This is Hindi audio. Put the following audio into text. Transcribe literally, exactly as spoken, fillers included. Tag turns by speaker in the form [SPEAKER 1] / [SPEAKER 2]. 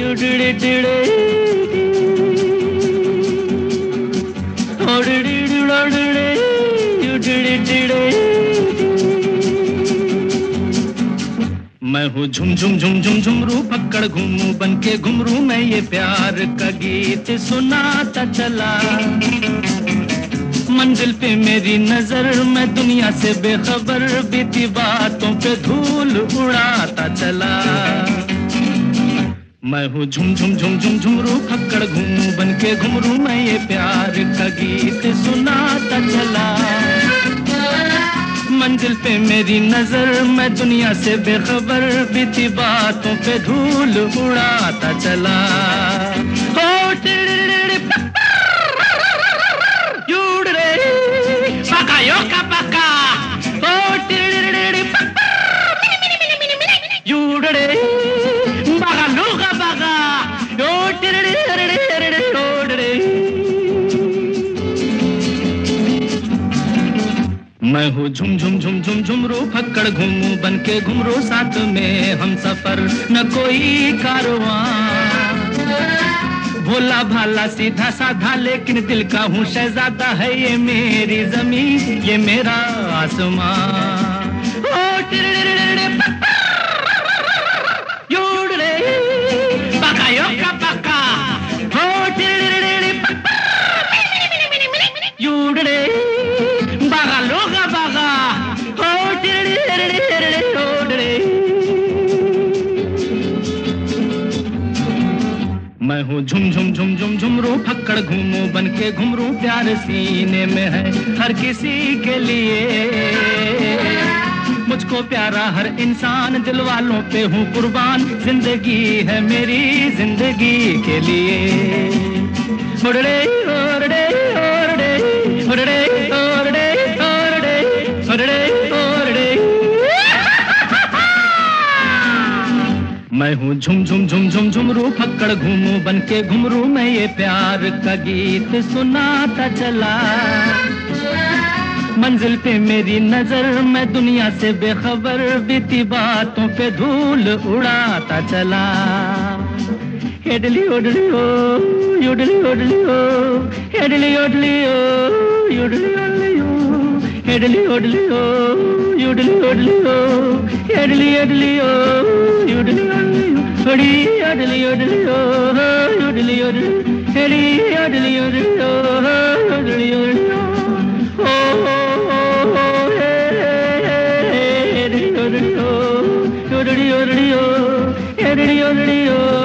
[SPEAKER 1] मैं हूँ झुम झुम झुम झुम झुमरू पकड़ घूमू बन के घुमरू मैं ये प्यार का गीत सुनाता चला। मंजिल पे मेरी नजर मैं दुनिया से बेखबर बीती बातों पे धूल उड़ाता चला। मैं हूँ झुम झुम झुम झुम झुमरू पकड़ घूमू बन के घुमरू मैं ये प्यार का गीत सुनाता चला। मंजिल पे मेरी नजर मैं दुनिया से बेखबर बीती बातों पे धूल उड़ाता चला। हो टिड़िड़िड़ि युड़ रे पका यो का पका हो टिड़िड़िड़ि युड़ रे बगा लूगा बगा यो टिड़िड़िड़ि युड़ रे। मैं हूँ झुम झुम झुम झुम झुमरू फक्कड़ घूमू बन के घुमरू साथ में हम सफर न कोई कारवां। भोला भाला सीधा साधा लेकिन दिल का हूँ शहजादा है ये मेरी जमीन ये मेरा आसमां। ओ टिड़िड़िड़ि युड़ रे पका यो का पका हो टिड़िड़िड़ि युड़ रे बागा लोगा बागा हो टिड़िड़िड़ि युड़ रे। मैं हूँ झुम झुम झुम झुम झुमरू फक्कड़ घूमू बन के घुमरू प्यार सीने में है हर किसी के लिए। मुझको प्यारा हर इंसान दिल वालों पे हूँ कुर्बान जिंदगी है मेरी जिंदगी के लिए। उड़ड़े उड़ड़े उड़ड़े उड़ड़े उड़ड़े उड़ड़े उड़ड़े उड़ड़े। मैं हूँ झुम झुम झुम झुम झुमरू फक्कड़ घूमू बन के घुमरू मैं ये प्यार का गीत सुनाता चला। मंजिल पे मेरी नजर मैं दुनिया से बेखबर बीती बातों पे धूल उड़ाता चला। हेडली ओडली ओ योडली ओडली ओ हेडली ओडली ओ योडली ओडली ओ हेडली ओडली ओ योडली ओडली ओ हेडली ओडली ओ योडली ओडली ओ होड़ी ओडली ओडली ओ योडली ओडली हेडी ओडली ओडली ओ योडली ओडली ओ ओ Yodelio, yodelio, yodelio, yodelio.